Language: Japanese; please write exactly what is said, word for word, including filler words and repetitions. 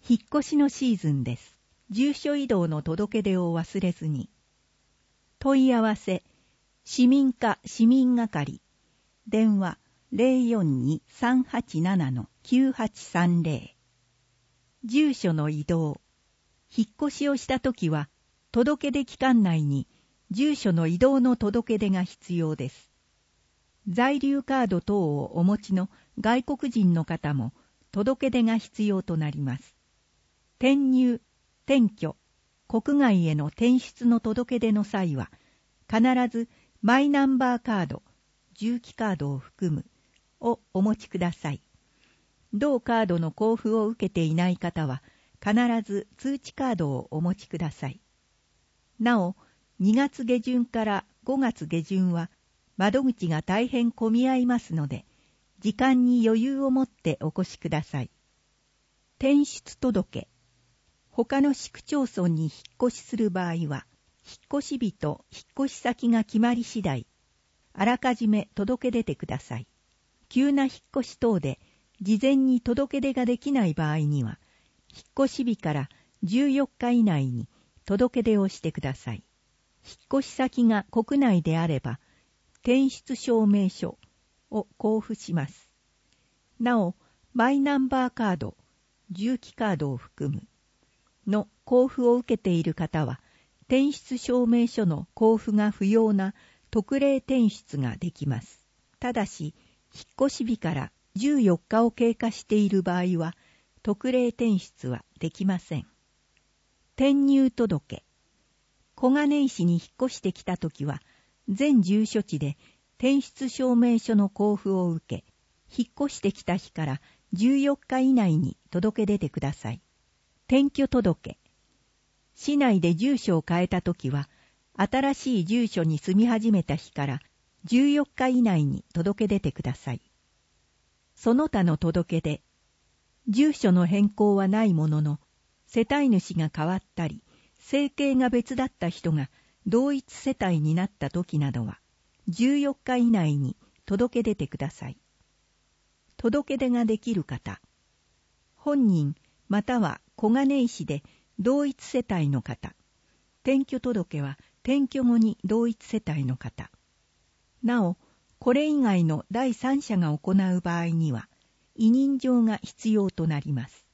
引っ越しのシーズンです。住所移動の届け出を忘れずに。問い合わせ、市民課市民係。電話 ゼロよんに さんはちなな きゅうはちさんゼロ。住所の移動。引っ越しをしたときは、届け出期間内に住所の移動の届け出が必要です。在留カード等をお持ちの外国人の方も届け出が必要となります。転入、転居、国外への転出の届け出の際は、必ずマイナンバーカード、住基カードを含むをお持ちください。同カードの交付を受けていない方は、必ず通知カードをお持ちください。なお、にがつ下旬からごがつ下旬は、窓口が大変混み合いますので、時間に余裕を持ってお越しください。転出届。他の市区町村に引っ越しする場合は、引っ越し日と引っ越し先が決まり次第、あらかじめ届け出てください。急な引っ越し等で事前に届け出ができない場合には、引っ越し日からじゅうよっか以内に届け出をしてください。引っ越し先が国内であれば、転出証明書を交付します。なお、マイナンバーカード、住基カードを含むの交付を受けている方は、転出証明書の交付が不要な特例転出ができます。ただし、引っ越し日からじゅうよっかを経過している場合は、特例転出はできません。転入届。小金井市に引っ越してきたときは、全住所地で転出証明書の交付を受け、引っ越してきた日からじゅうよっか以内に届け出てください。転居届。市内で住所を変えたときは、新しい住所に住み始めた日からじゅうよっか以内に届け出てください。その他の届け出。住所の変更はないものの、世帯主が変わったり、生計が別だった人が同一世帯になったときなどは、じゅうよっか以内に届け出てください。届け出ができる方。本人または小金井市で同一世帯の方。転居届は転居後に同一世帯の方。なお、これ以外の第三者が行う場合には、委任状が必要となります。